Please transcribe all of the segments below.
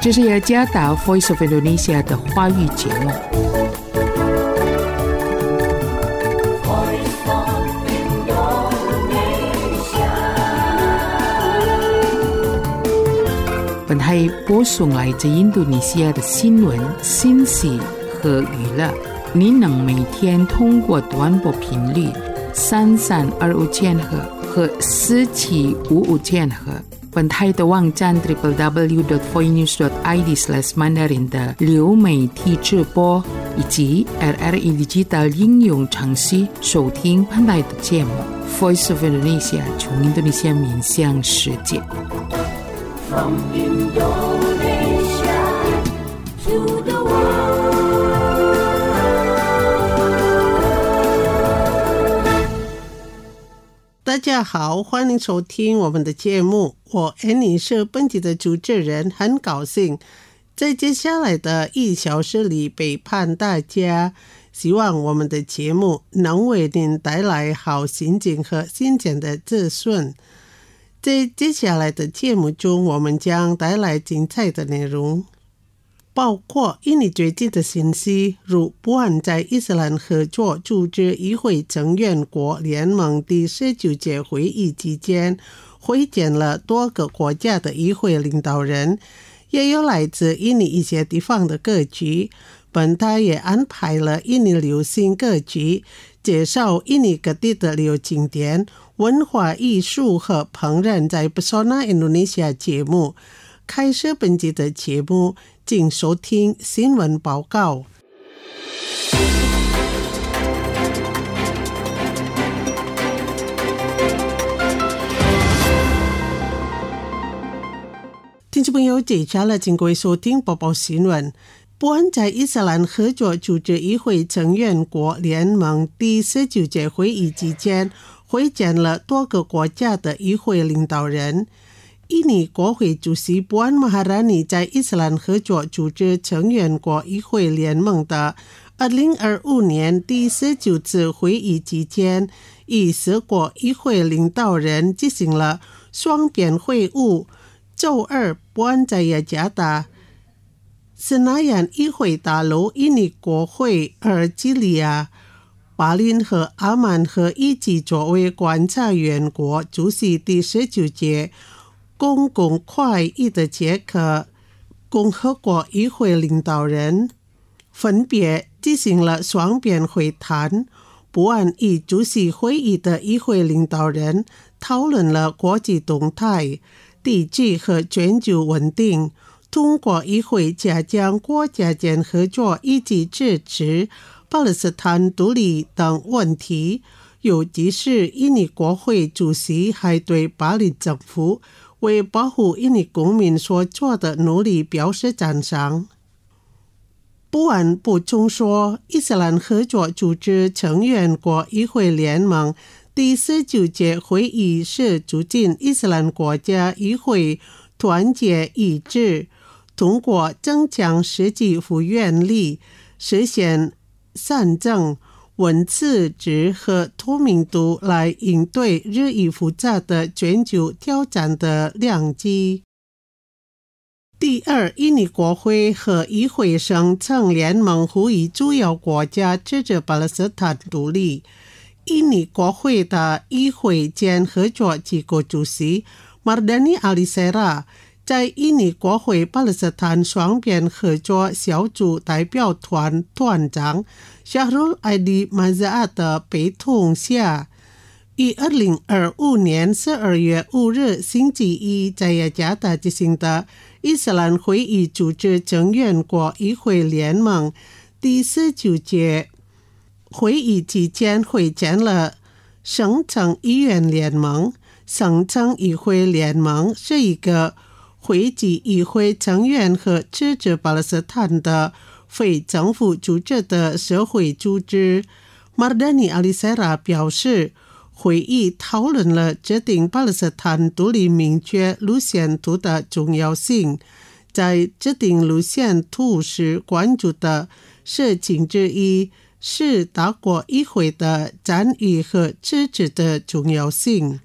这是雅加达 Voice of Indonesia 的华语节目。本台播送来自印度尼西亚的新闻、信息和娱乐。您能每天通过短波频率3325千赫和4755千赫，本台的网站 www.voinews.id/mandarin 的流媒体直播，以及 RRI Digital 应用程序收听本台的节目。Voice of Indonesia 从印度尼西亚面向世界。From Indonesia to the world. 大家好，欢迎收听我们的节目，我 Annie 是本集的主持人，很高兴在接下来的1小时里陪伴大家，希望我们的节目能为您带来好心情和新鲜的资讯。在接下来的节目中，我们将带来精彩的内容，包括印尼最近的信息，如不安在伊斯兰合作组织议会成员国联盟第19届会议期间会见了多个国家的议会领导人，也有来自印尼一些地方的歌曲。本台也安排了印尼流行歌曲，介绍印尼各地的旅游景点、文化艺术和烹饪在 Pesona Indonesia 节目。开始本集的节目，请收听新闻报告。听众朋友，接下来请各位收听播报新闻。不安在伊斯兰合作组织议会成员国联盟第19届会议期间会见了多个国家的议会领导人。印尼国会主席布安马哈拉尼在伊斯兰合作组织成员国议会联盟的2025年第19次会议期间，与10国议会领导人进行了双边会晤。周二，布安在雅加达斯纳亚议会大楼印尼国会尔基利亚、巴林和阿曼和一起作为观察员国出席第19届公共会议的捷克共和国议会领导人分别进行了双边会谈。不安与出席会议的议会领导人讨论了国际动态、地区和全球稳定，通过议会加强国家间合作以及支持巴勒斯坦独立等问题。尤其是印尼国会主席还对巴林政府为保护印尼公民所做的努力表示赞赏。布安补充说，伊斯兰合作组织成员国议会联盟第19届会议是促进伊斯兰国家议会团结一致，通过增强实际复原力，实现善政、文字质和透明度来应对日益复杂的全球挑战的良机。第二，印尼国会和议会声称联盟呼吁主要国家支持巴勒斯坦独立。印尼国会的议会间合作机构主席 Mardani Alisera 在印尼国会巴勒斯坦双边合作小组代表团团长 Syahrul Aidi Mazaa 的陪同下，于2025年12月5日星期一在雅加达进行的伊斯兰会议组织成员国议会联盟第19届会议期间会见了省城议员联盟。省城议会联盟是一个汇集议会成员和支持巴勒斯坦的非政府组织的社会组织。Mardani Alisera 表示，会议讨论了制定巴勒斯坦独立明确路线图的重要性。在制定路线图时关注的事情之一是达国议会的赞誉和支持的重要性。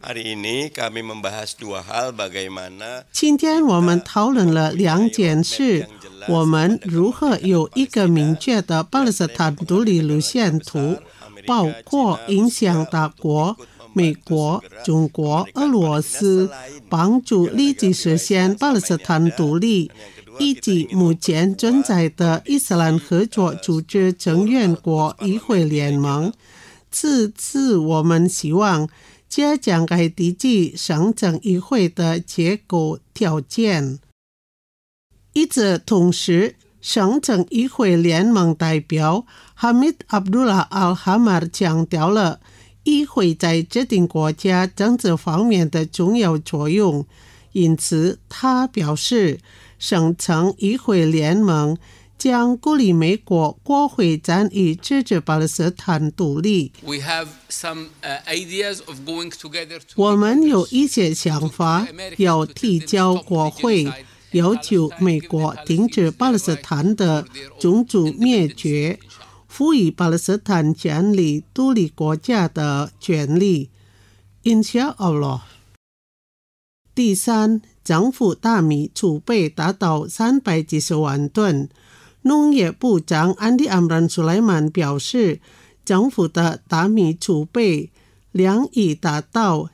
今天我们讨论了2件事，我们如何有一个明确的巴勒斯坦独立路线图，包括影响大国美国、中国、俄罗斯，帮助立即实现巴勒斯坦独立，以及目前存在的伊斯兰合作组织成员国议会联盟。此次我们希望加强该地区省政议会的结构条件。与此同时，省政议会联盟代表 Hamid Abdullah Al-Hamar 强调了议会在决定国家政治方面的重要作用，因此他表示省城议会联盟将鼓励美国国会赞议支持巴勒斯坦独立。我们有一些想法要提交国会，要求美国停止巴勒斯坦的种族灭绝，赋予巴勒斯坦建立独立国家的权利。Inshallah。第三，政府大米储备达到370万吨。农业部长安迪·安布兰·苏莱曼表示，政府的大米储备量已达到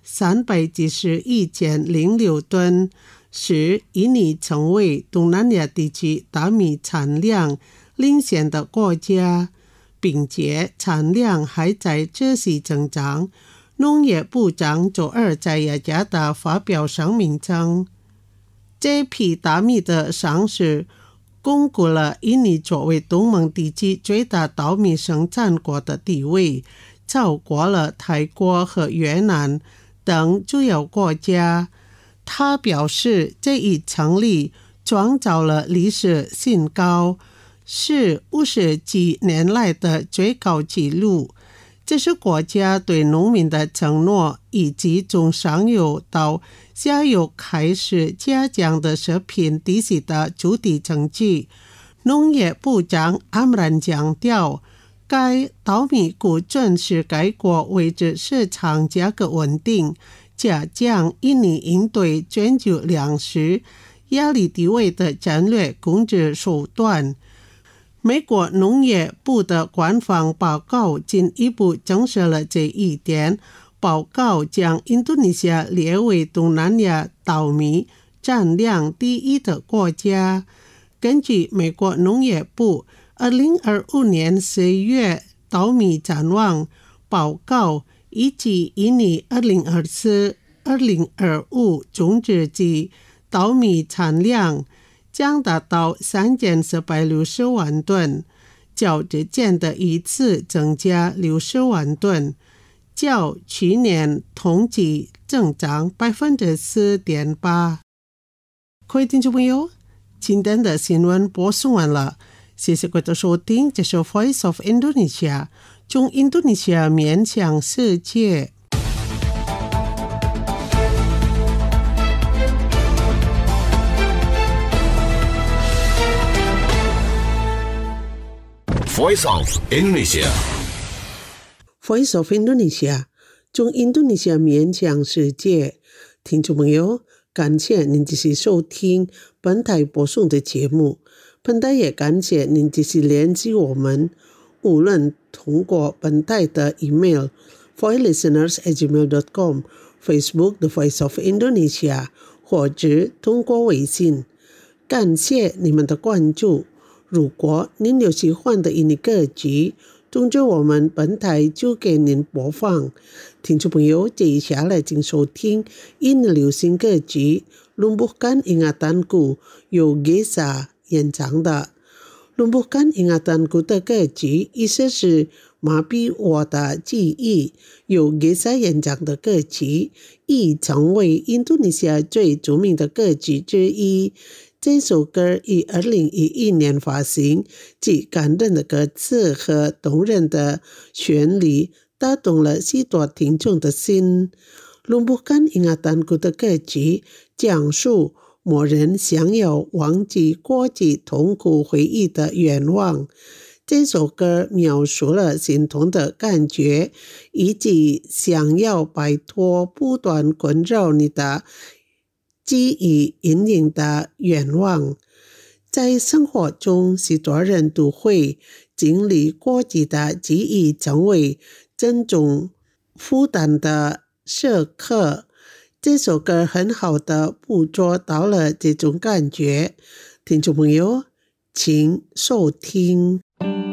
371.06吨，使印尼成为东南亚地区大米产量领先的国家，并且产量还在持续增长。农业部长周二在雅加达发表声明称，这批大米的上市巩固了印尼作为东盟地区最大稻米生产国的地位，超过了泰国和越南等主要国家。他表示，这一成立创造了历史新高，是50几年来的最高纪录。这是国家对农民的承诺，以及从上游到下游开始加强的食品体系的主体成绩。农业部长阿姆兰强调，该稻米库存是该国维持市场价格稳定，加强印尼应对全球粮食压力地位的战略控制手段。美国农业部的官方报告进一步证实了这一点。报告将印度尼西亚列为东南亚稻米产量第一的国家。根据美国农业部2025年11月稻米展望报告，以及印尼2024-2025种植季稻米产量将达到3460万吨，较之前的一次增加60万吨，较去年同期增长 4.8%。 各位听众朋友，今天的新闻播送完了，谢谢各位的收听，这是 Voice of Indonesia， 从印度尼西亚面向世界。 Voice of Indonesia， Voice of Indonesia， 从印度尼西亚面向世界。听众朋友，感谢您继续收听本台播送的节目，本台也感谢您继续联系我们，无论通过本台的 email voicelisteners@gmail.com、 Facebook The Voice of Indonesia， 或者通过微信。感谢你们的关注。如果您有喜欢的印尼歌曲，通知我们，本台就给您播放。听众朋友，接下来请收听印尼流行歌曲《Lumpuhkan Ingatanku》，由 Gesa 演唱的。Lumpuhkan Ingatanku 的歌曲意思是麻痹我的记忆，由 Gesa 演唱的歌曲已成为印度尼西亚最著名的歌曲之一。这首歌于2011年发行，既感人的歌词和动人的旋律打动了许多听众的心。Lumpuhkan Ingatanku 的歌曲讲述某人想要忘记过去痛苦回忆的愿望。 这首歌描述了心痛的感觉，以及想要摆脱不断困扰你的记忆阴影的愿望。在生活中，许多人都会经历过激的记忆成为这种负担的时刻。这首歌很好的捕捉到了这种感觉。听众朋友，请收听。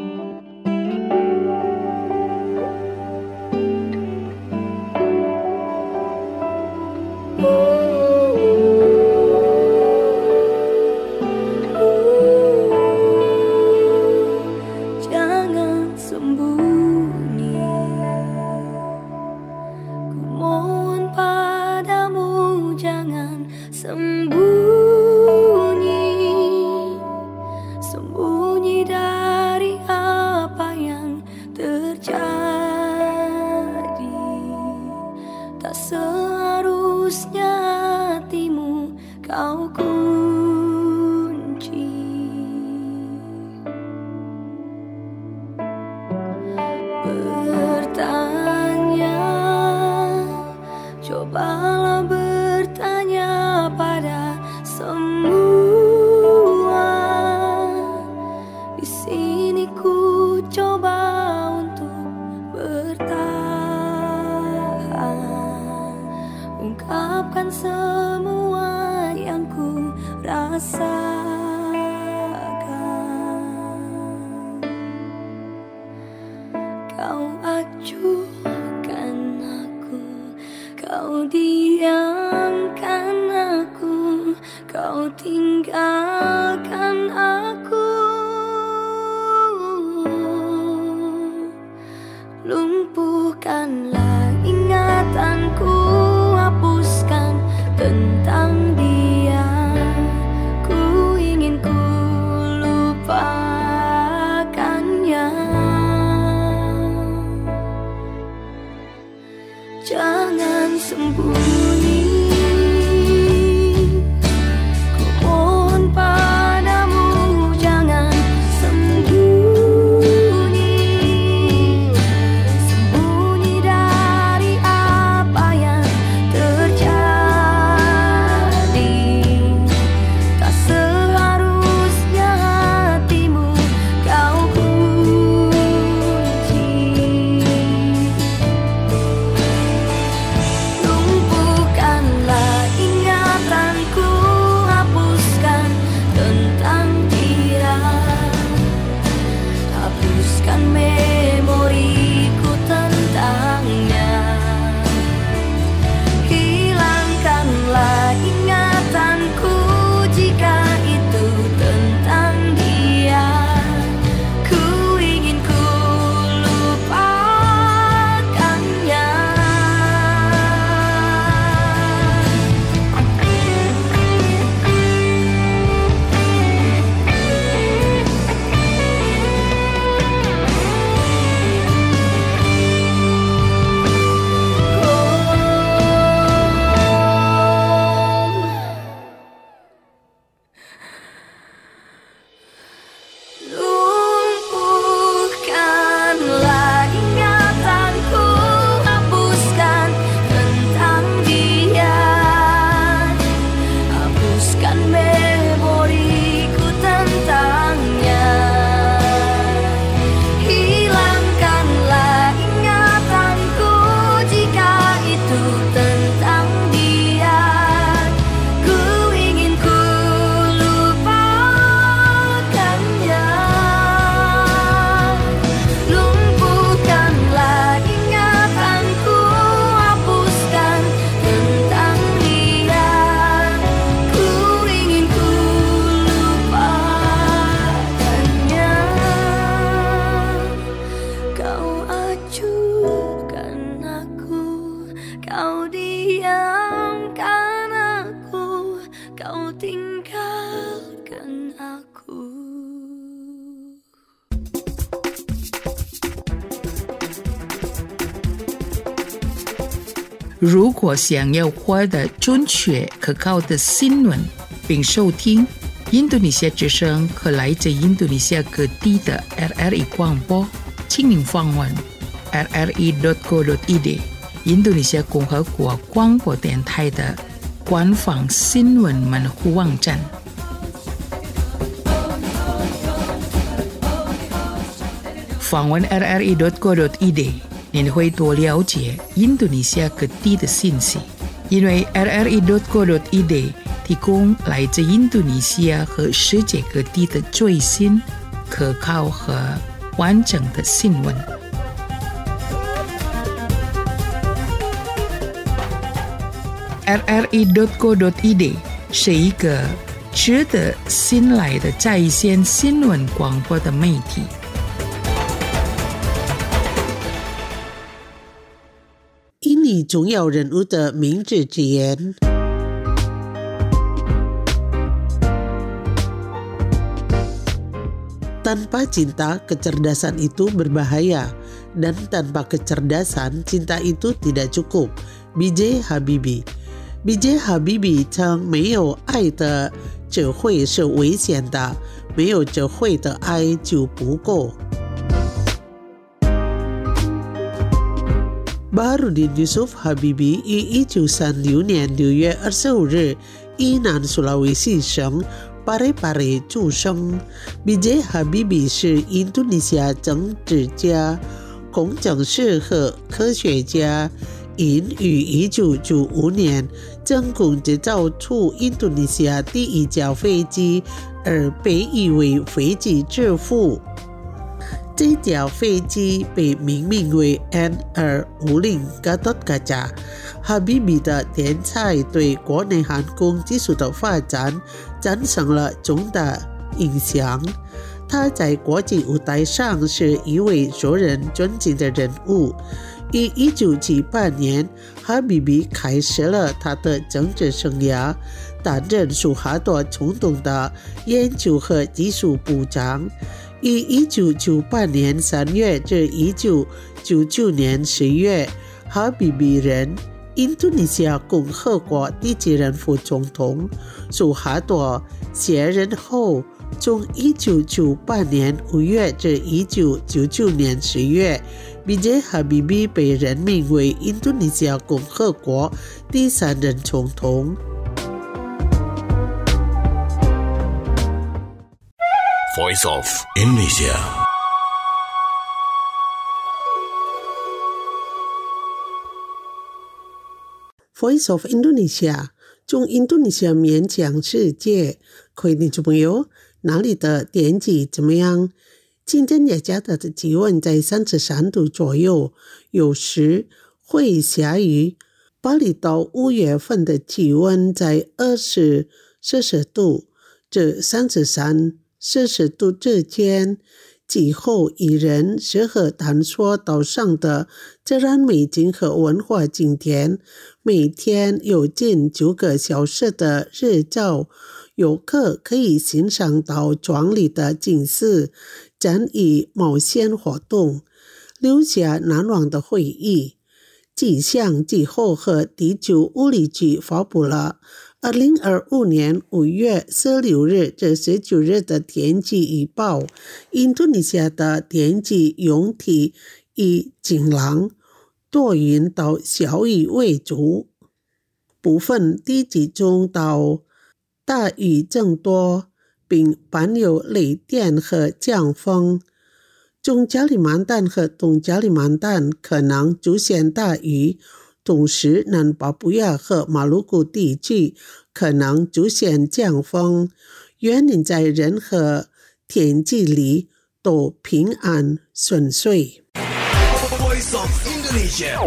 Cobalah bertanya pada semua. Di sini ku coba untuk bertahan, ungkapkan semua yang ku rasakan. Kau acuhkan aku, kau diamkan aku, kau tinggalkan aku. Lumpuhkanlah ingatanku, hapuskan tentang dia. Ku ingin ku lupakannya. Jangan sembunyi, ku mohon padamu, jangan sembunyi, sembunyi dari apa yang terjadi. Tak seharusnya hatimu kau kunci. Lumpuhkanlah ingatanku, hapuskan tentang dia. Hapuskan memoriku tentangnya. Hilangkanlah ingatanku jika itu tentang dia. Ku ingin ku lupakannya. Lumpuhkanlah ingatanku, hapuskan tentang dia. Hapuskan memoriku tentangnya. Hilangkanlah ingatanku jika itu tentang dia. Ku ingin ku lupakannya. Lumpuhkanlah ingatanku, hapuskan tentang dia. Ku ingin ku lupakannya. Kau acuhkan aku, kau diamkan aku, kau tinggalkan aku. 如果想要获得准确可靠的新闻，并收听印度尼西亚之声和来自印度尼西亚各地的 RRI 广播，请您访问 rri.co.id 印度尼西亚共和国广播电台的官方新闻门户网站。访问 rri.co.id 您会多了解印度尼西亚各地的信息，因为 rri.co.id 提供来自印度尼西亚和世界各地的最新、可靠和完整的新闻。rri.co.id 是一个值得信赖的在线新闻广播的媒体。 印尼重要人物的明智之言。Tanpa cinta, kecerdasan itu berbahaya. Dan tanpa kecerdasan, cinta itu tidak cukup. B.J. Habibie B.J. Habibie称没有爱的智慧是危险的，没有智慧的爱就不够。Baharudin Yusuf Habibie于1936年6月25日伊南苏拉维西省Parepare 出生。B.J. Habibie 是印度尼西亚政治家、工程师和科学家，因于1995年成功制造出印度尼西亚第一架飞机而被誉为飞机之父。这架飞机被命名为 N250 Gatot Kaca。Habibie 的天才对国内航空技术的发展产生了重大影响。他在国际舞台上是一位受人尊敬的人物。于1978年 Habibie 开始了他的政治生涯，担任苏哈多总统的研究和技术部长。于1998年3月至1999年10月 Habibie 任印度尼西亚共和国第几任副总统。苏哈多卸任后，从1998年5月至1999年10月 B.J. Habibie 被任命为印度尼西亚共和国第3任总统。 Voice of Indonesia。 Voice of Indonesia 从印度尼西亚面向世界。各位听众朋友，哪里的天气怎么样？今天雅加达的气温在33度左右，有时会下雨。巴厘岛5月份的气温在20摄氏度至33摄氏度之间。气候宜人，适合探索岛上的自然美景和文化景点。每天有近9个小时的日照，游客可以欣赏到壮丽的景色，参与冒险活动，留下难忘的回忆。气象、气候和地球物理局发布了2025年5月16日至19日的天气预报。印度尼西亚的天气总体以晴朗、多云到小雨为主，部分地区中到大雨增多，并伴有雷电和强风。中加里曼丹和东加里曼丹可能出现大雨，同时南巴布亚和马鲁古地区可能出现强风。愿你在任何天气里都平安顺遂。 Voice of Indonesia。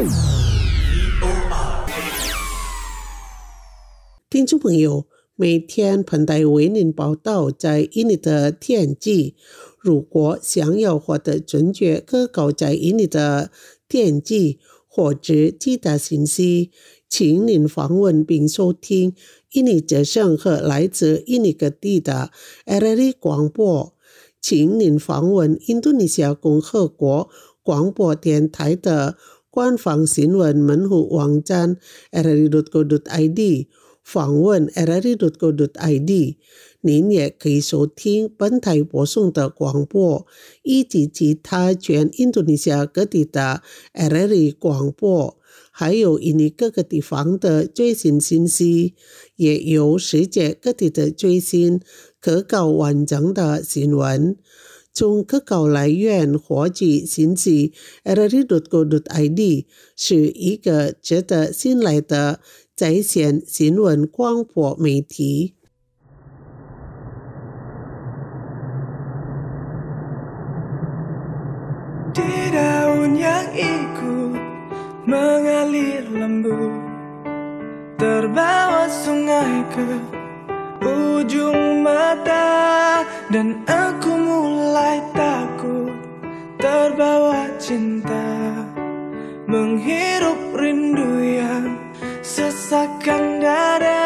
听众朋友，每天彭台为您报道在印尼的天气。如果想要获得准确可靠在印尼的天气或者其他信息，请您访问并收听印尼之声和来自印尼各地的 RRI 广播。请您访问印度尼西亚共和国广播电台的官方新闻门户网站 rri.co.id， 访问 rri.co.id。 您也可以收听本台播送的广播，以及其他全印度尼西亚各地的 RRI 广播，还有印尼各个地方的最新信息，也有世界各地的最新可靠完整的新闻。从可靠来源获取信息 rri.co.id 是一个值得信赖的在线新闻广播媒体。 Di daun yang ikut mengalir lembut, terbawa sungai ke ujung mata, dan aku mulai takut terbawa cinta, menghirup rindu yang sesakkan dada.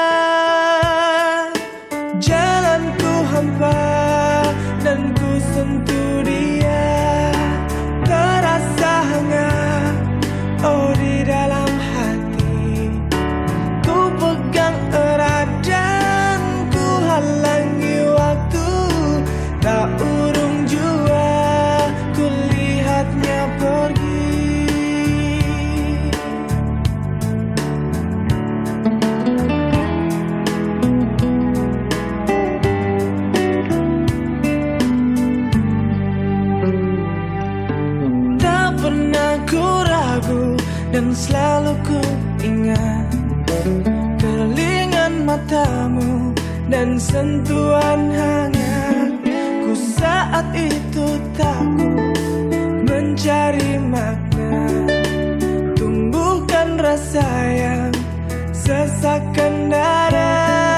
Jalanku hampa dan ku sentuh dia, terasa hangat, oh di dalam hati. Ku pegang erat dan ku halangi waktu, tak urung jua ku lihatnya pergi. Dan selalu ku ingat kerlingan matamu dan sentuhan hangat. Ku saat itu takut mencari makna, tumbuhkan rasa yang sesakkan dada.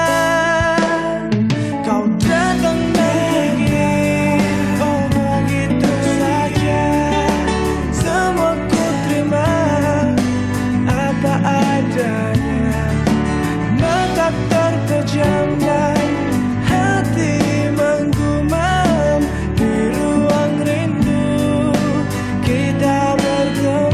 Kau datang pergi, oh begitu saja, semua ku terima apa adanya. Mata terpejam dan hati menggumam, di ruang rindu kita bertemu.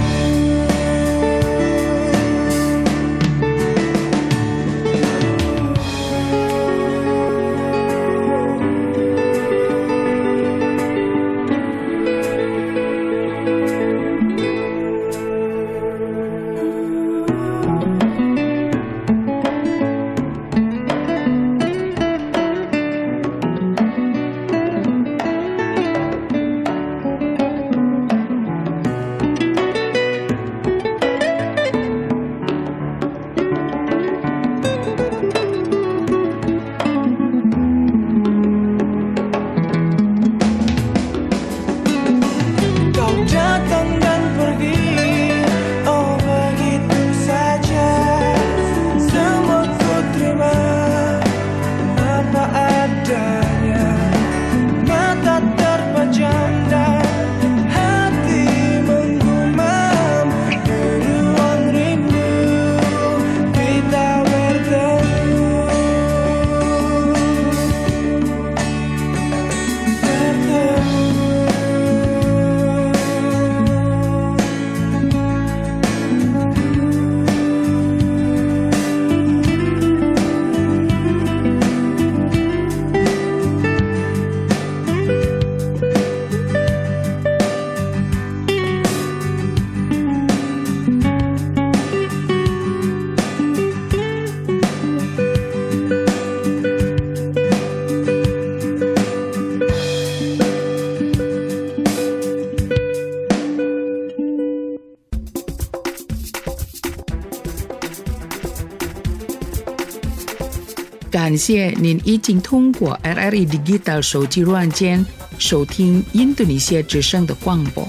感谢您已经通过 RRI Digital 手机软件收听印度尼西亚之声的广播。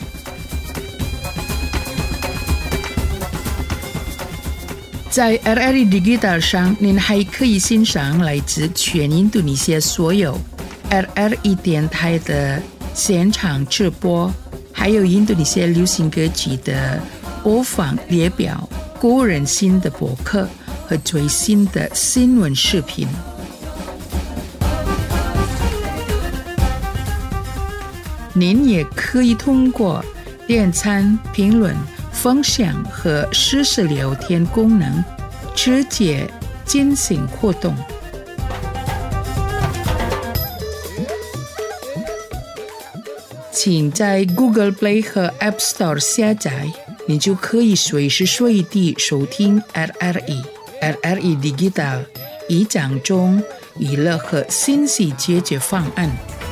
在 RRI Digital 上，您还可以欣赏来自全印度尼西亚所有 RRI 电台的现场直播，还有印度尼西亚流行歌曲的播放列表、个人新的博客和最新的新闻视频。您也可以通过点赞、评论、分享和实时聊天功能，直接进行活动。请在 Google Play 和 App Store 下载，你就可以随时随地收听 RRI Digital 以讲中娱乐和信息解决方案。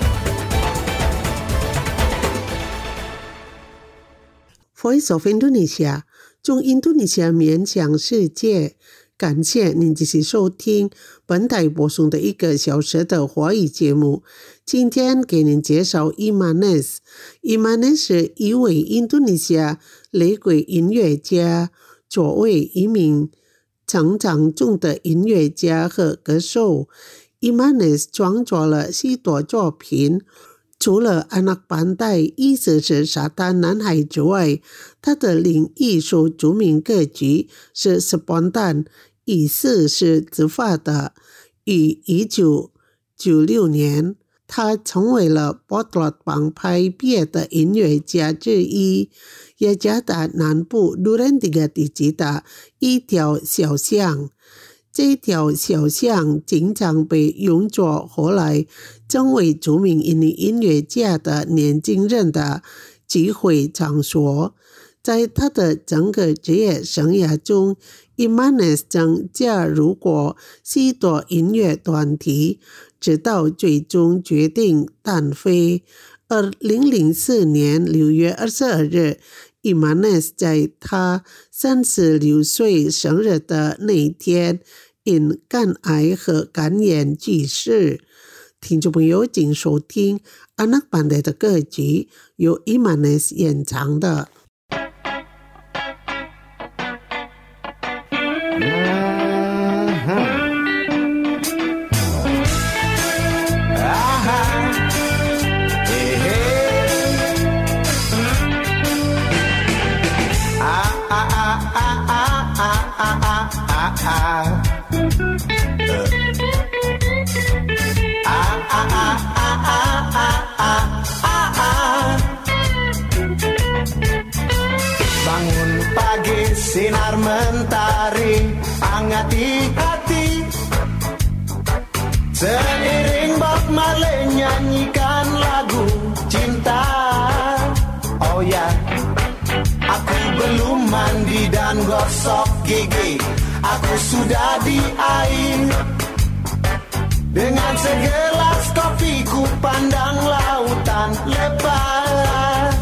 Voice of Indonesia 中印度尼西亚面向世界，感谢您继续收听本台播送的1个小时的华语节目。今天给您介绍 Imanes。Imanes 是一位印度尼西亚雷鬼音乐家，作为一名成长中的音乐家和歌手， Imanes 创作了许多作品。除了 Anak Pantai 意思是沙滩男孩之外，他的另一首著名歌曲是 Spontan， 意思是自发的。于1996年，他成为了 Potlot 帮派毕业的音乐家之一，也加达南部 Duren 3 Tiji 的一条小巷。这条小巷经常被用作后来成为著名印尼音乐家的年轻人的聚会场所。在他的整个职业生涯中， Imanes 曾加入过许多音乐团体，直到最终决定单飞。2004年6月22日，Imanes 在他36岁生日的那天因肝癌和肝炎去世。听众朋友，请收听 Anak Pantai 的歌曲，由 Imanes 演唱的。 Bangun pagi, sinar mentari hangati hati, seiring Bob Marley nyanyikan lagu cinta. Oh ya, aku belum mandi dan gosok gigi, aku sudah di air. Dengan segelas kopi ku pandang lautan lepas.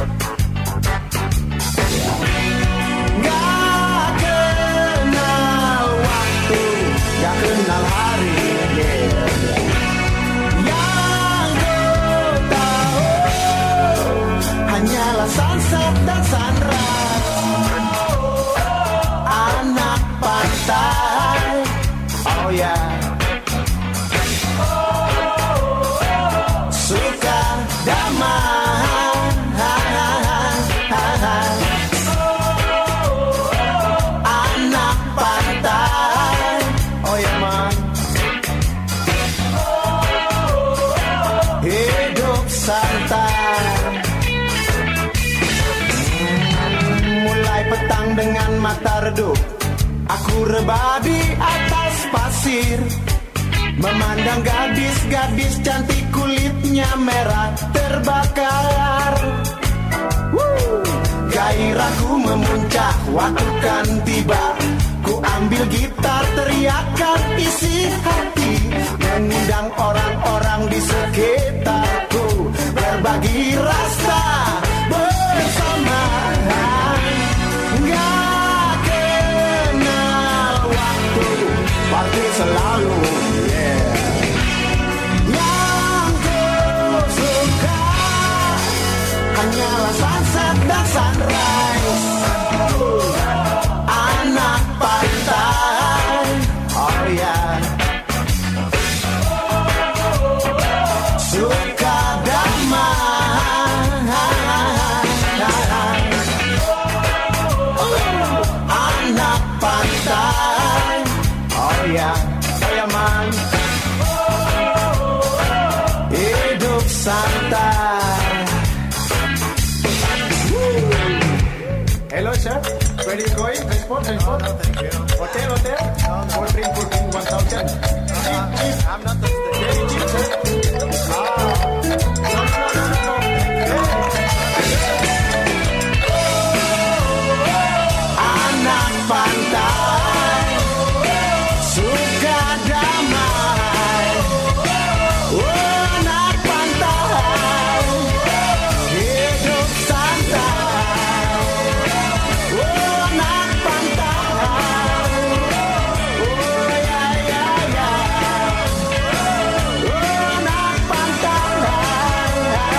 Gak kenal waktu, gak kenal hari, yang ku tahu hanyalah sunset dan sunrise. Anak pantai, oh ya, suka damai. Anak pantai, oh ya man, hidup santai. Mulai petang dengan mata redup, aku rebah di atas pasir, memandang gadis-gadis cantik kulitnya merah terbakar. Gairahku memuncak waktu kan tiba, ku ambil gitar teriakan isi hati, mengundang orang-orang di sekitarku, berbagi rasa bersama. Gak kenal waktu, waktu selalu, yeah. Yang ku suka hanyalah sunset dan sunrise. Anak pantai, oh ya, suka damai. Anak pantai, oh ya man, hidup santai. Where are you going? Transport? Thank you. Hotel? What drink? 1,000. Cheap. I'm not thirsty. Very cheap, sir. Anak pantai suka damai. Anak pantai hidup santai. Anak pantai, oh ya ya ya. Anak pantai.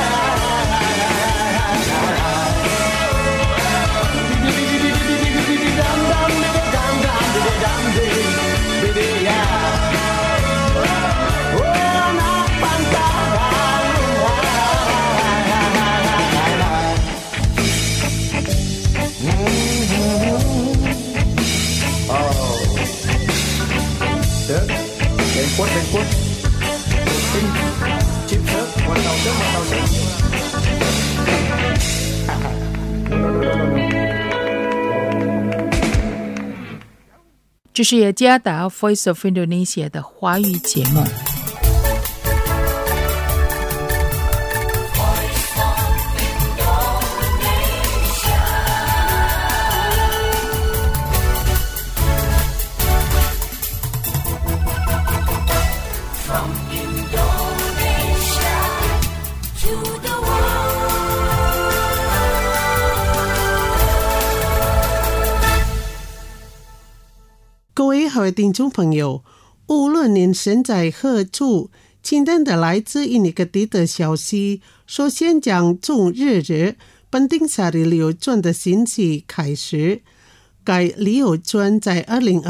Bangkut. Chip sir, 1,000. No. 这是雅加达 Voice of Indonesia 的华语节目。 各位好的听众朋友，无论您身在何处，今天的来自印尼各地的消息，首先将从日本丁沙里旅游村的信息开始。该旅游村在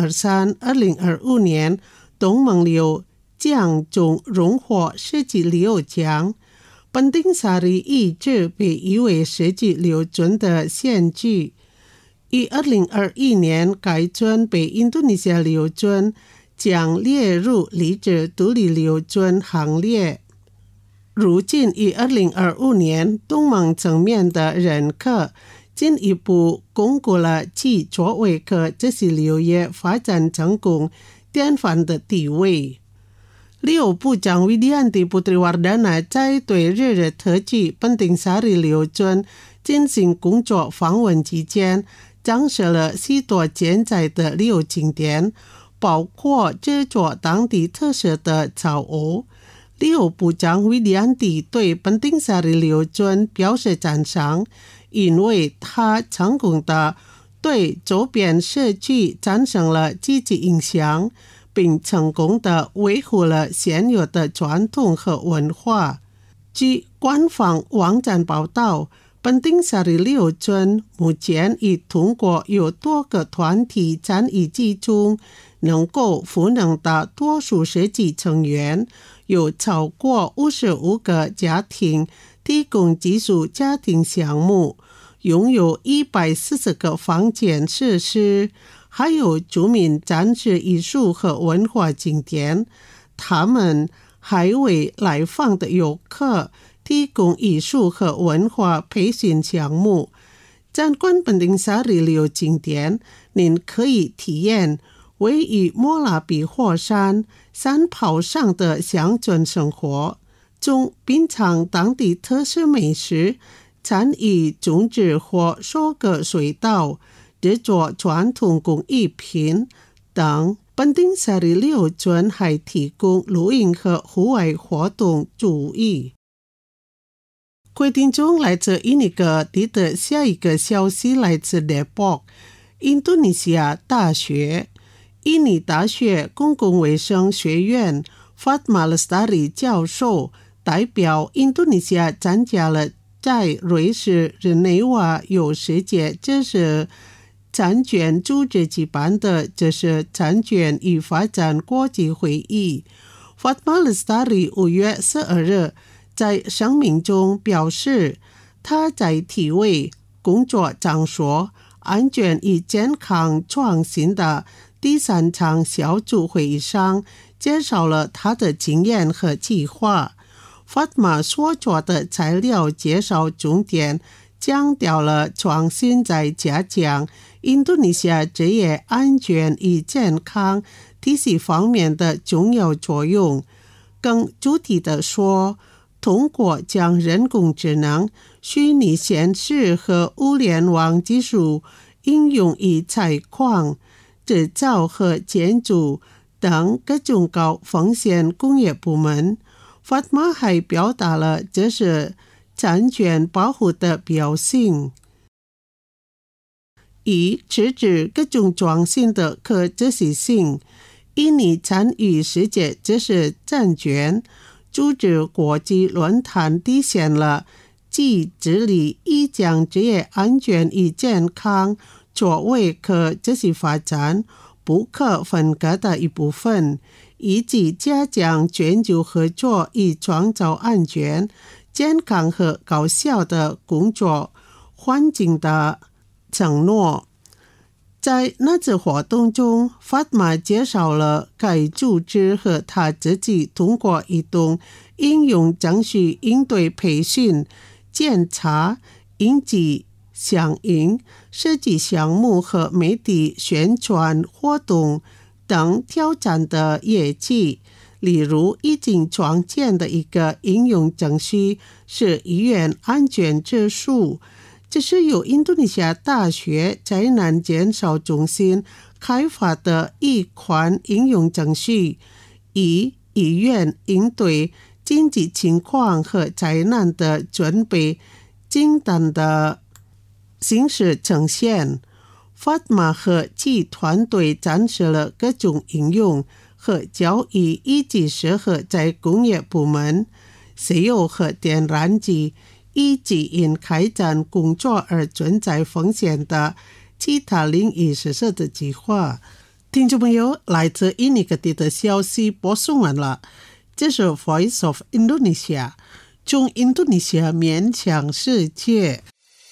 2023-2025年东盟旅游奖中荣获世界旅游奖。本丁沙里一直被誉为世界旅游村的先驱。于2021年，该村被印度尼西亚旅游村将列入历史独立旅游村行列。如今于2025年，东盟层面的认可进一步巩固了其作为这些旅游业发展成功典范的地位。旅游部长Widianti Putriwardana在对日特区本丁沙里旅游村进行工作访问期间，展示了许多健在的旅游景点，包括制作当地特色的草屋。旅游部长Widianti对本丁沙里旅游村表示赞赏，因为他成功地对周边社区产生了积极影响，并成功地维护了现有的传统和文化。据官方网站报道，本丁沙里旅游村目前已通过有多个团体参与其中，能够赋能的多数社区成员，有超过55个家庭提供寄宿家庭项目，拥有140个房间设施，还有著名展示艺术和文化景点。他们还为来访的游客提供艺术和文化培训项目。参观本丁沙里旅游景点，您可以体验位于莫拉比火山山坡上的乡村生活，从品尝当地特色美食，参与种植或收割水稻，制作传统工艺品等。本丁沙里旅游村还提供露营和户外活动注意。各位听众，来自印尼各地的下一个消息来自 Depok 印度尼西亚大学。印尼大学公共卫生学院 Fatma Lestari 教授代表印度尼西亚参加了在瑞士日内瓦有世界知识产权组织举办的知识产权与发展国际会议。 Fatma Lestari 5月12日在声明中表示，他在体位、工作场所、安全与健康创新的第3场小组会议上介绍了他的经验和计划。Fatma 所做的材料介绍重点强调了创新在加强印度尼西亚职业安全与健康体系方面的重要作用。更具体地说，通过将人工智能、虚拟现实和物联网技术应用于采矿、制造和建筑等各种高风险工业部门。法玛还表达了这是产权保护的表现，以支持各种创新的可持续性。印尼参与世界知识产权组织国际论坛，体现了既致力于将职业安全与健康作为可持续发展不可分割的一部分，以及加强全球合作以创造安全、健康和高效的工作环境的承诺。在那次活动中，法玛介绍了该组织和他自己通过一动应用程序应对培训、检查、应急响应、设计项目和媒体宣传活动等挑战的业绩。例如，已经创建的一个应用程序是医院安全指数，这是由印度尼西亚大学灾难减少中心开发的一款应用程序，以医院应对紧急情况和灾难的准备简单的形式呈现。法玛和其团队展示了各种应用和交易以及适合在工业部门、石油和天然气以及因开展工作而存在风险的其他领域实施的计划。听众朋友，来自印尼各地的消息播送完了，这是 Voice of Indonesia， 从印度尼西亚面向世界。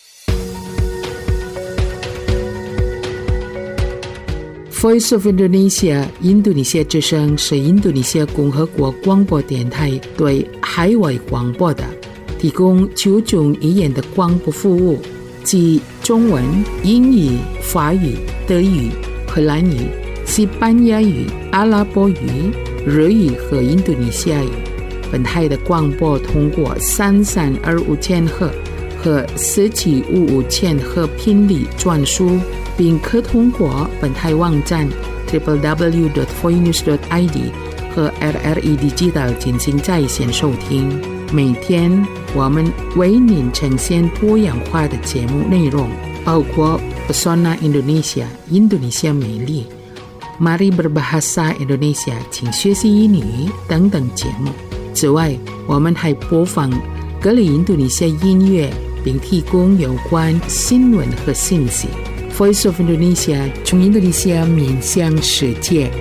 Voice of Indonesia 印度尼西亚之声是印度尼西亚共和国广播电台对海外广播的提供9种语言的广播服务，即中文、英语、法语、德语、荷兰语、西班牙语、阿拉伯语、日语和印度尼西亚语。本台的广播通过3325千赫和4755千赫频率转输，并可通过本台网站 www.voinews.id 和 RRI Digital 进行在线收听。每天我们为您呈现多样化的节目内容，包括 Pesona Indonesia 印度尼西亚美丽、Mari Berbahasa Indonesia 请学习英语等等节目。此外，我们还播放各类印度尼西亚音乐，并提供有关新闻和信息。Voice of Indonesia 从印度尼西亚面向世界。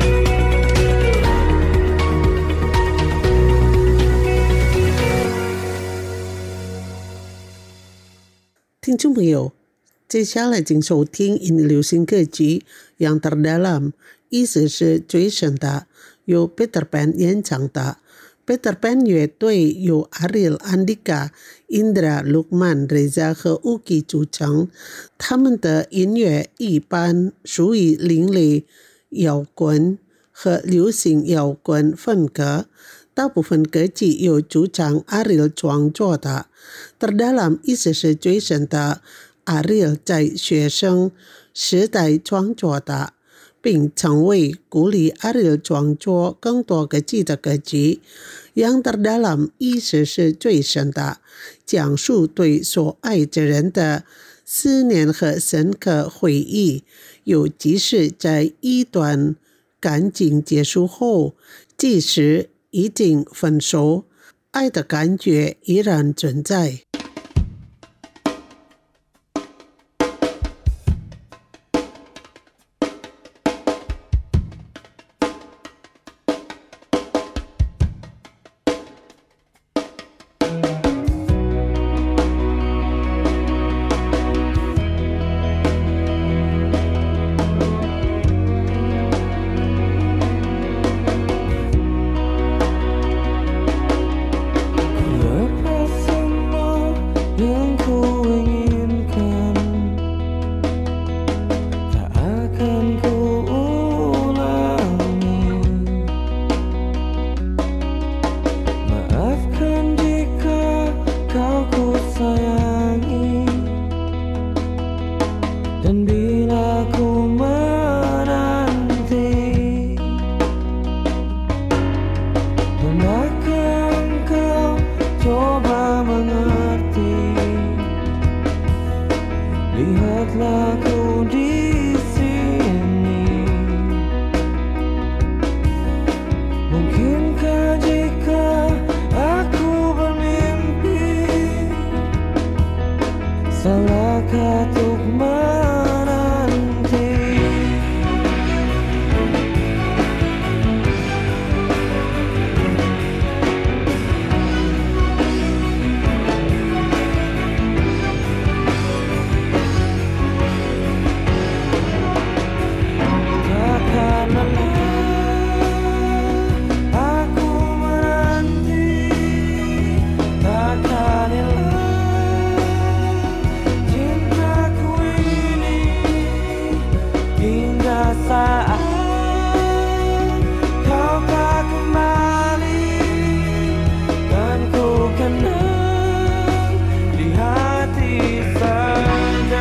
听众朋友，接下来请收听印尼流行歌曲Yang Terdalam， 意思是最深的，由 Peter Pan 演唱的。Peter Pan 乐队由 Ariel Andika、Indra、Lukman、Reza 和 Uki 组成，他们的音乐一般属于另类摇滚和流行摇滚风格，大部分歌曲由主唱 Ariel 创作的。Terdalam 意思是最深的， Ariel 在学生时代创作的，并成为鼓励 Ariel 创作更多歌曲的歌曲。Yang Terdalam 意思是最深的，讲述对所爱之人的思念和深刻回忆，尤其是在一段感情结束后，即使已经分手，爱的感觉依然存在。 Lepasin Dan bila ku menanti, hendaknya engkau coba mengerti. Lihatlah ku di sini. Mungkinkah jika aku bermimpi, salahkah untuk menanti? Takkan lelah aku menanti, takkan hilang cintaku ini, hingga saat kau tak kembali, dan ku kenang di hati saja.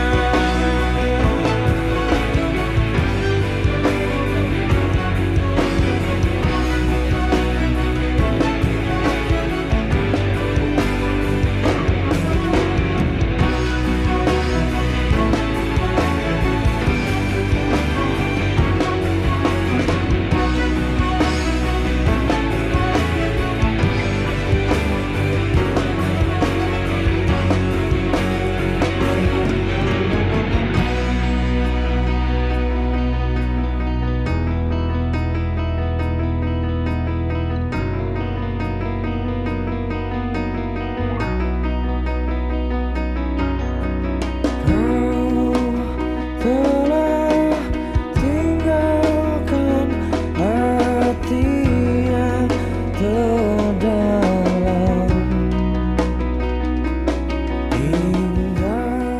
Telah tinggalkan hati yang terdalam, hingga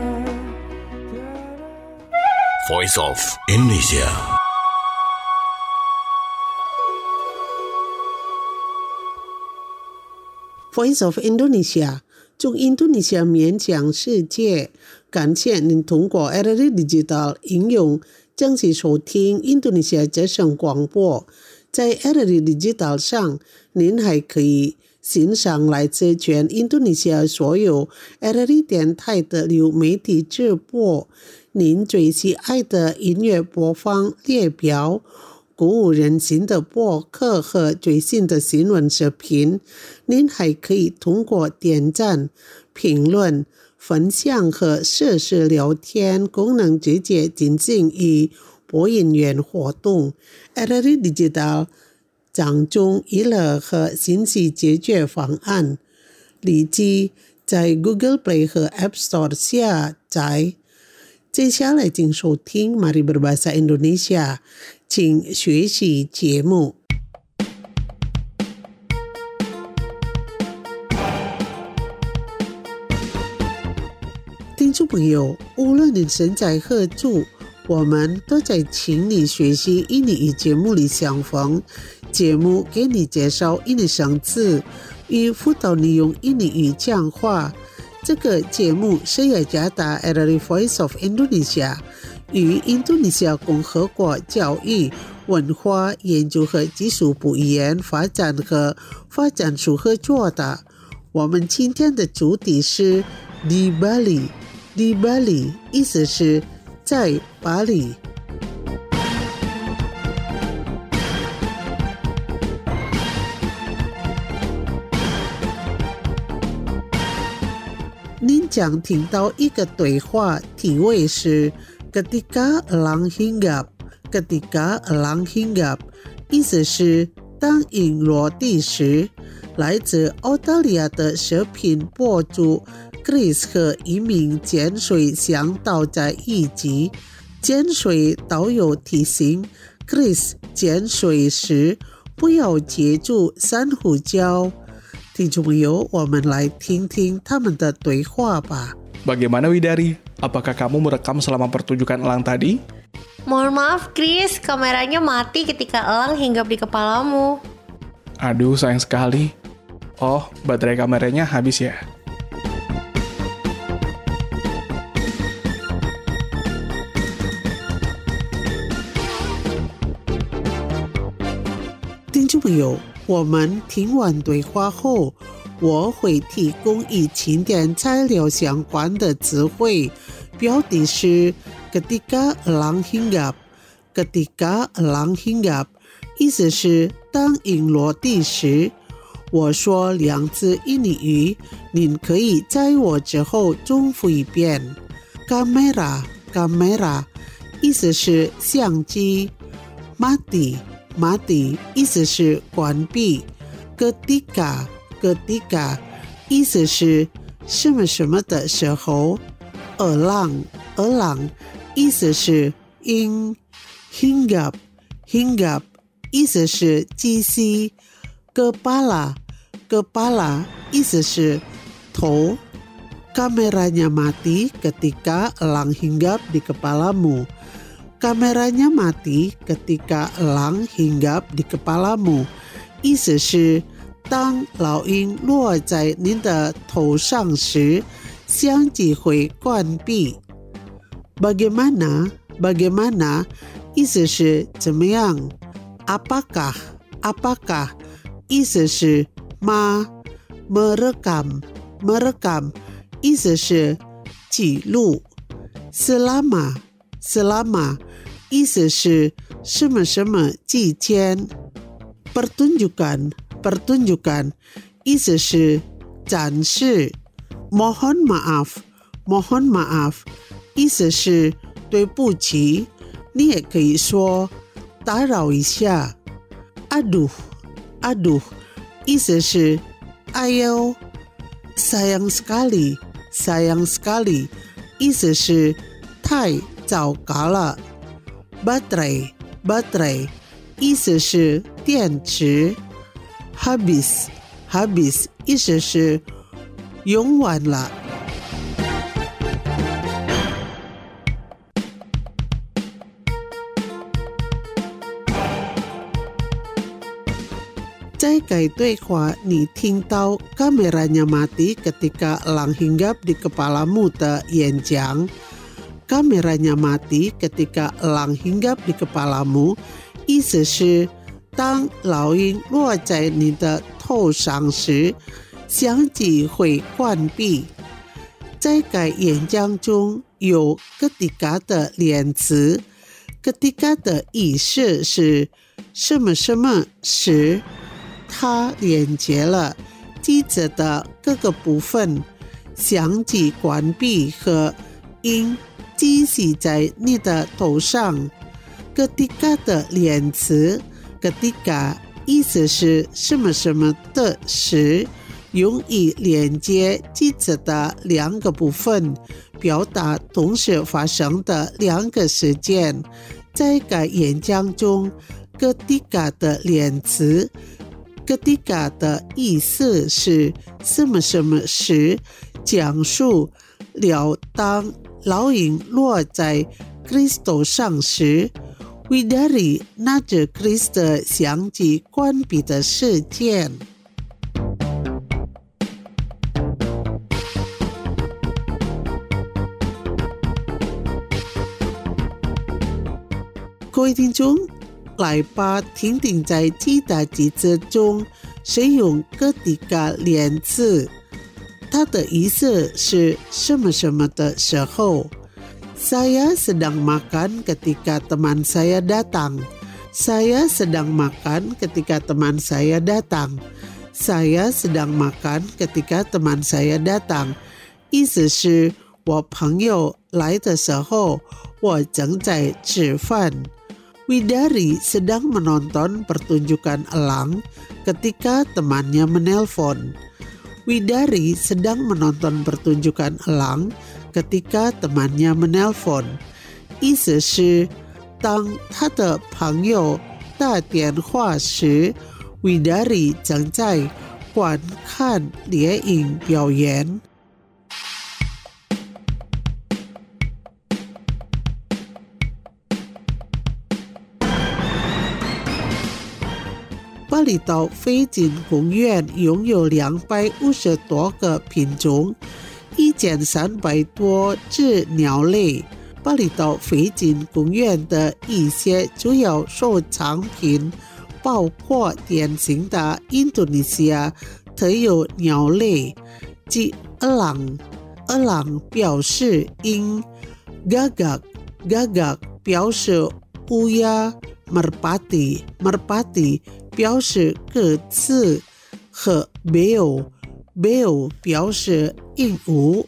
Voice of Indonesia. Voice of Indonesia， 祝印度尼西亚勉强世界。感谢您通过 RRI Digital 应用正式收听印度尼西亚之声广播。在 RRI Digital 上，您还可以欣赏来自全印度尼西亚所有 RRI 电台的流媒体直播，您最喜爱的音乐播放列表，鼓舞人心的播客和最新的新闻视频。您还可以通过点赞、评论、分享和实时聊天功能直接进行与播音员活动。RRI Digital 掌中娱乐和信息解决方案，立即在 Google Play 和 App Store 下载。接下来请收听 Mari Berbahasa Indonesia， 请学习节目。听众朋友，无论你身在何处，我们都在请你学习印尼语节目里相逢。节目给你介绍印尼生字，与辅导你用印尼语讲话。这个节目是雅加达 RRI Voice of Indonesia 与印度尼西亚共和国教育、文化研究和技术部语言发展和发展署合作的。我们今天的主题是 Di Bali。Di Bali 意思是在巴黎。您将听到一个对话，题为是 Ketika Elang Hinggap。Ketika Elang Hinggap 意思是当鹰落地时。来自澳大利亚的视频博主 Chris 和一名潜水向导在一起。潜水导游提醒 Chris 潜水时不要接触珊瑚礁。听众朋友，我们来听听他们的对话吧。 Bagaimana Widari? Apakah kamu merekam selama pertunjukan elang tadi? Mohon maaf Chris, kameranya mati ketika elang hinggap di kepalamu. Aduh, sayang sekali. Oh, baterai kameranya habis ya? 听众朋友，我们听完对话后，我会提供与情典材料相关的词汇，标题是 ketika elang hinggap。ketika elang hinggap 意思是当鹰落地时。我说两字印尼语，您可以在我之后重复一遍。kamera 意思是相机。mati 意思是关闭。ketika 意思是什么什么的时候。elang 意思是鹰。hinggap 意思是机器。kepala 意思是头。kameranya mati ketika elang hinggap di kepalamu。kameranya mati ketika elang hinggap di kepalamu 意思是当老鹰落在您的头上时，相机会关闭。bagaimana 意思是怎么样。apakah 意思是吗。merekam 意思是记录。selama 意思是什么什么期间。pertunjukan 意思是展示。mohon maaf 意思是对不起，你也可以说打扰一下。aduh 意思是哎呦。sayang sekali 意思是太糟糕了。baterai 意思是电池。habis 意思是用完了。在该对话你听到 kameranya mati ketika elang hinggap di kepalamu 的演讲。kameranya mati ketika elang hinggap di kepalamu 意思是当老鹰落在你的头上时，相机会关闭。在该演讲中有 ketika 的连词。ketika 的意思是什么什么时，它连接了机子的各个部分，相机关闭和鹰击击在你的头上。ketika 的连词 ketika 意思是什么什么的时，用以连接机子的两个部分，表达同时发生的两个事件。在该演讲中 ketika 的连词ketika 的意思是什么什么时，讲述了当老鹰落在 Chris 头上时，Widari 拿着 Chris 的相机关闭的事件。各位听众，来吧，听听在其他句子中使用 ketika 连词，它的意思是什么什么的时候。Saya sedang makan ketika teman saya datang. Saya sedang makan ketika teman saya datang. Saya sedang makan ketika teman saya datang 意思是我朋友来的时候，我正在吃饭。Widari sedang menonton pertunjukan elang ketika temannya menelpon. Widari sedang menonton pertunjukan elang ketika temannya menelpon 意思是当他的朋友打电话时， Widari 正在观看猎鹰表演。巴厘岛飞鲸公园拥有250多个品种，1300多只鸟类。巴厘岛飞鲸公园的一些主要收藏品包括典型的印度尼西亚特有鸟类，即elang。elang 表示鹰 ，gagak 表示乌鸦 ，merpati 表示各自，和 beo 表示鹦鹉。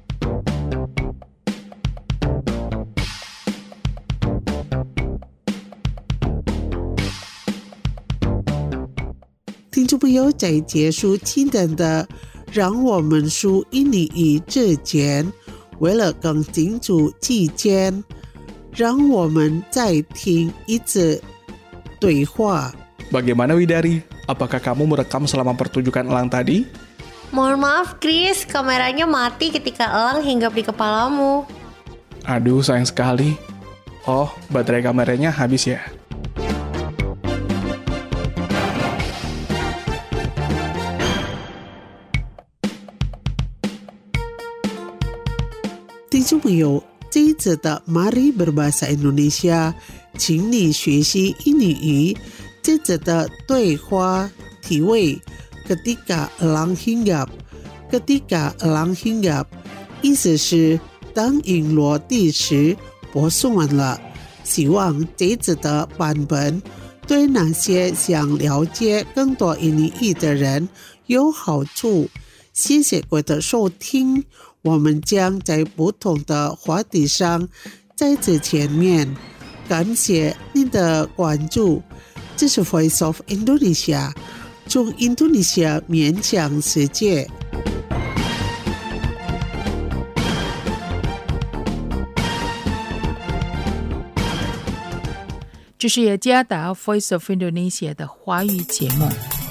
听众朋友，在结束今天的让我们说印尼语之前，为了更清楚之间，让我们再听一次对话。 Bagaimana Widari? Apakah kamu merekam selama pertunjukan elang tadi? Mohon maaf Chris, kameranya mati ketika elang hinggap di kepalamu. Aduh, sayang sekali. Oh, baterai kameranya habis ya? 听众朋友，这一次的 Mari Berbahasa Indonesia， 请你学习印尼语。这次的对话题为 Ketika elang hinggap。Ketika elang hinggap， 意思是当鹰落地时，播送完了。希望这次的版本对那些想了解更多印尼语的人有好处。谢谢各位的收听，我们将在不同的话题上再次见面。感谢您的关注，这是 Voice of Indonesia， 从印度尼西亚面向世界。 这是雅加达 Voice of Indonesia 的华语节目。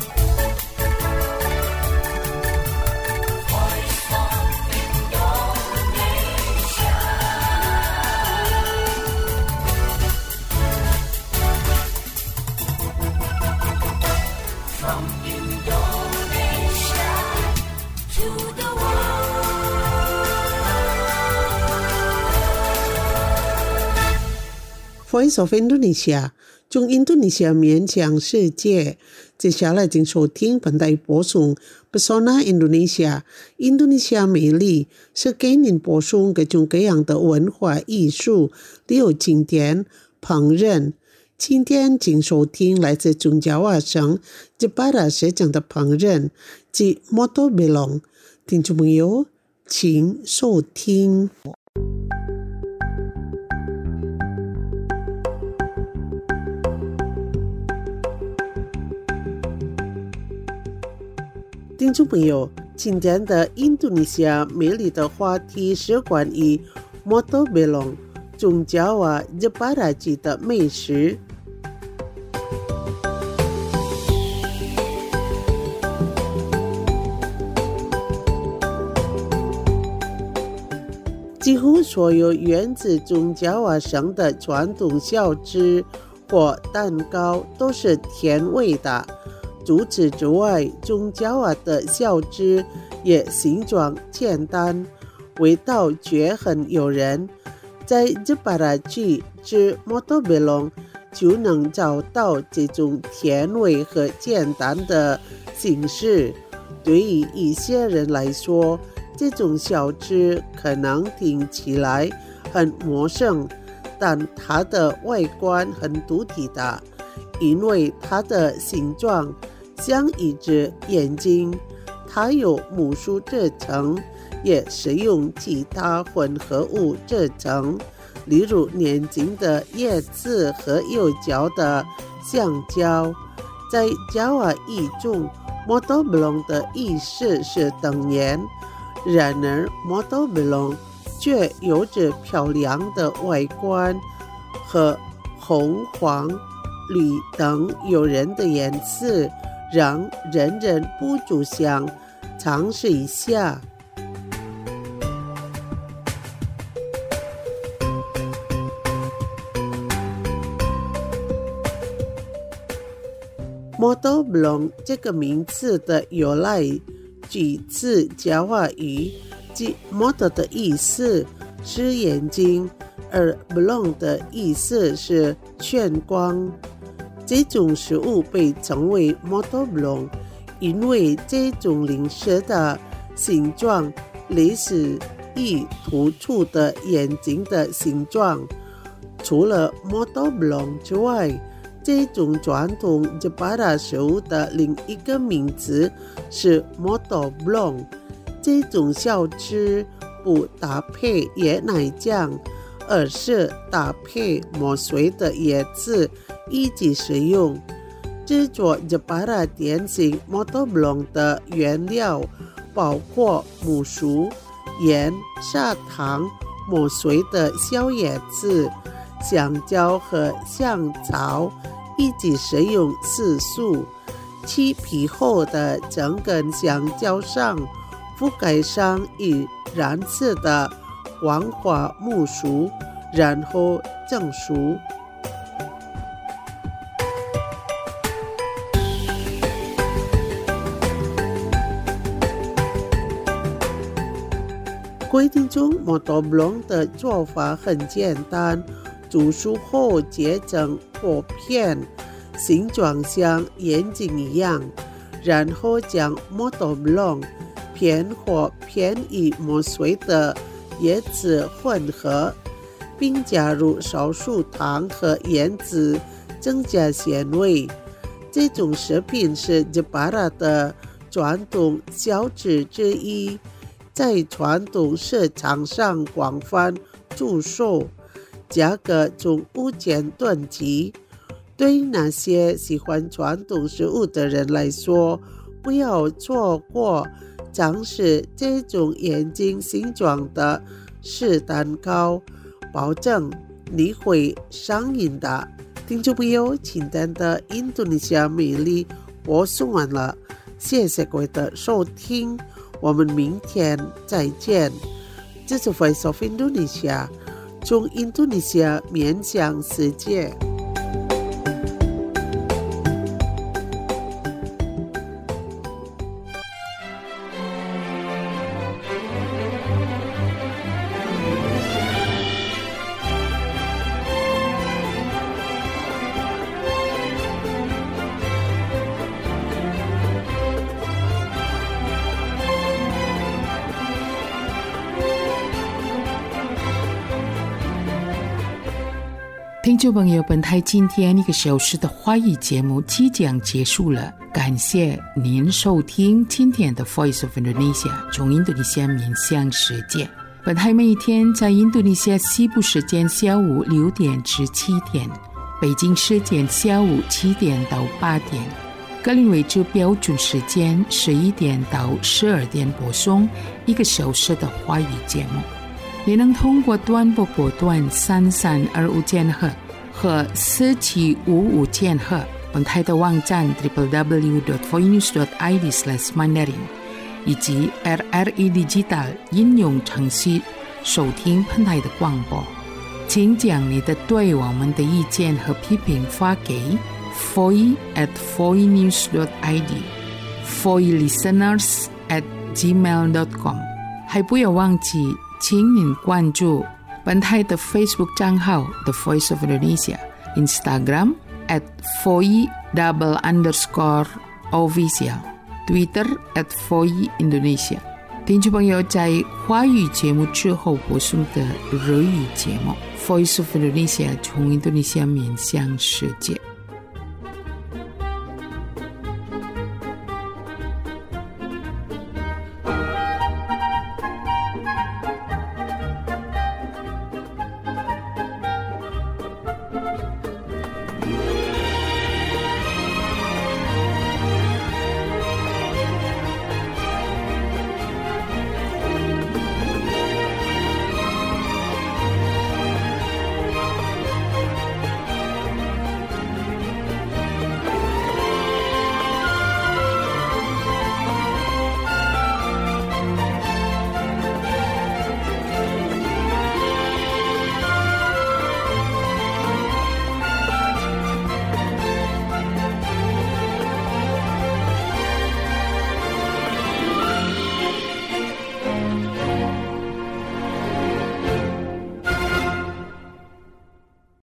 Voice of Indonesia， 从印度尼西亚面向世界。接下来请收听本台播送 Pesona Indonesia， 印度尼西亚美丽，是给您播送各种各样的文化艺术，例如景点、烹饪。今天请收听来自中爪哇省Jepara市长的烹饪，即 Motobelong。听众朋友，请收听。听众朋友，今天的印度尼西亚美丽的话题是关于 Motobelong 中爪哇 Jepara 籍的美食。几乎所有源自中爪哇省的传统小吃或蛋糕都是甜味的。除此之外，中爪哇的小吃也形状简单，味道却很诱人。在Jepara区吃 Motobelong 就能找到这种甜味和简单的形式。对于一些人来说，这种小吃可能听起来很陌生，但它的外观很独特的，因为它的形状像一只眼睛。它有木薯制成，也使用其他混合物制成，例如年轻的叶子和有嚼的香蕉。在爪哇语中 Motobelong 的意思是等年，然而 Motobelong 却有着漂亮的外观和红、黄、绿等诱人的颜色，让人人不住想尝试一下。Motobelong 这个名字的由来取自爪哇语，即 Moto 的意思是眼睛，而 Belong 的意思是炫光。 这种食物被称为 motoblong， 因为这种零食的形状类似于突出的眼睛的形状。除了 motoblong 之外，这种传统Jepara食物的另一个名字是 motoblong。这种小吃不搭配椰奶酱，而是搭配磨碎的椰子一起食用。制作Jepara点心 motoblong 的原料包括木薯、盐、砂糖、磨碎的小椰子、香蕉和香草，一起食用4素。去皮后的整根香蕉上覆盖上以染色的黄花木薯，然后蒸熟。规定中 motoblong 的做法很简单，煮熟后切成薄片，形状像眼睛一样，然后将 motoblong 片或片与磨碎的椰子混合，并加入少数糖和盐渍，增加鲜味。这种食品是Jepara的传统小吃之一，在传统市场上广泛出售，价格从5000起。对那些喜欢传统食物的人来说，不要错过尝试这种眼睛形状的湿蛋糕，保证你会上瘾的。听众朋友，今天的印度尼西亚美丽播送完了，谢谢各位的收听，我们明天再见。这是 Voice of Indonesia， 从印度尼西亚面向世界。 听众朋友，本台今天1个小时的华语节目即将结束了，感谢您收听今天的 Voice of Indonesia， 从印度尼西亚面向世界。本台每天在印度尼西亚西部时间下午6点至7点，北京时间下午7点到8点，格林威治标准时间11点到12点播送1个小时的华语节目。你能通过短波波段3325千赫和4755千赫，本台的网站 www.voinews.id/mandarin 以及 RRI Digital 应用程序收听本台的广播。请将你的对我们的意见和批评发给 foi@voinews.id foilisteners@gmail.com。 还不要忘记请您关注本台的 Facebook 账号 The Voice of Indonesia， Instagram @foi_official， Twitter @foi_Indonesia。 听众朋友，在华语节目之后播送的日语节目 Voice of Indonesia， 从印度尼西亚面向世界。